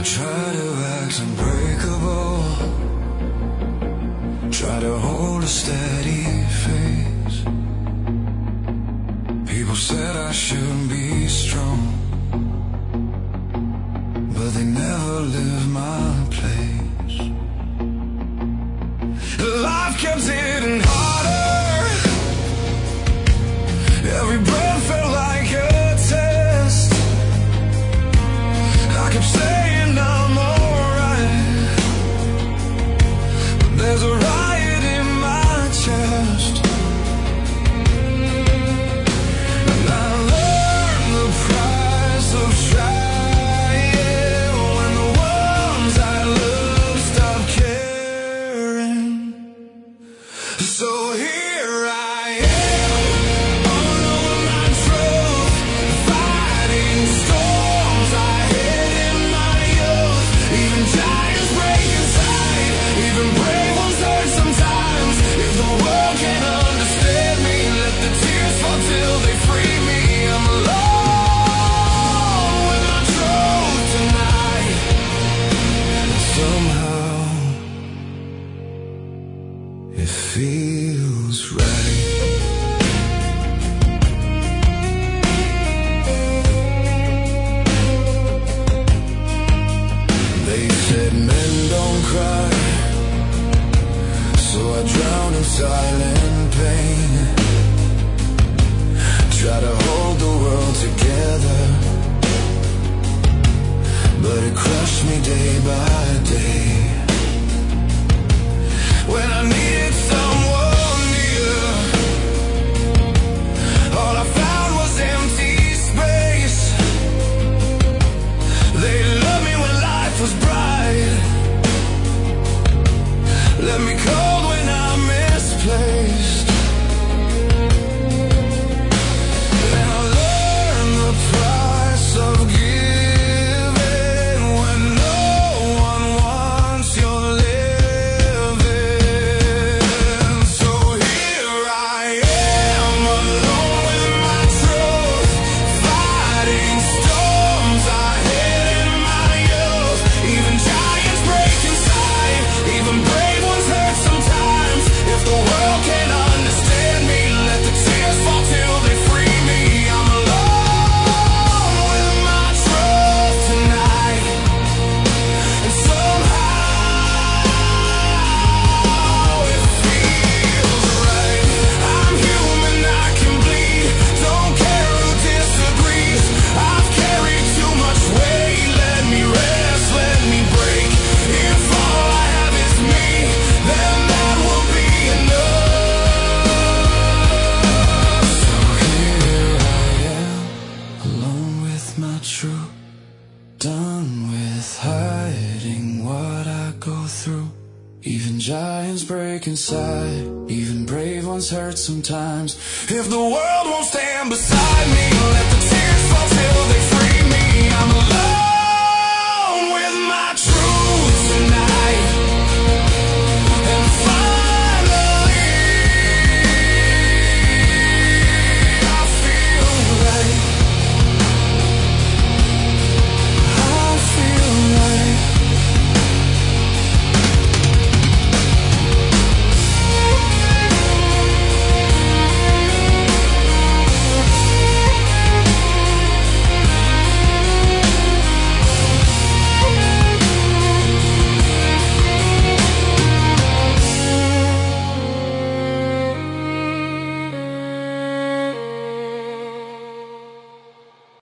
try to act unbreakable, try to hold a steady face. People said I should be strong, but they never live my place. Life kept hitting harder, every breath felt like a test. I kept saying I'm alright, but there's a riot in my chest. And I learned the price of trying when the ones I love stop caring. So here I am, unknowing my truth, fighting storms I hid in my youth. Even giants break inside, even brave ones hurt sometimes. If the world can't understand me, let the tears fall till they free me. I'm alone with my truth tonight, and somehow it feels right. They said men don't cry, so I drown in silent pain. Try to hold the world together, but it crushed me day by day. When I needed someone near, all I found was empty space. They loved me when life was bright, left me cold when I'm misplaced. And I learned the price of giving when no one wants your living. So here I am, alone with my truth, fighting storms I hid in my youth. Even giants break inside, even brave ones hurt sometimes. If the world can't understand me, let the tears fall till they free me. I'm alone with my truth tonight, and somehow it feels right. I'm human, I can bleed, don't care who disagrees. I've carried too much weight, let me rest, let me break. If all I have is me, then that will be enough. So here I am, alone with my truth, done with hiding what I go through. Even giants break inside, even brave ones hurt sometimes. If the world won't stand beside me, let the tears fall till they free me. I'm alone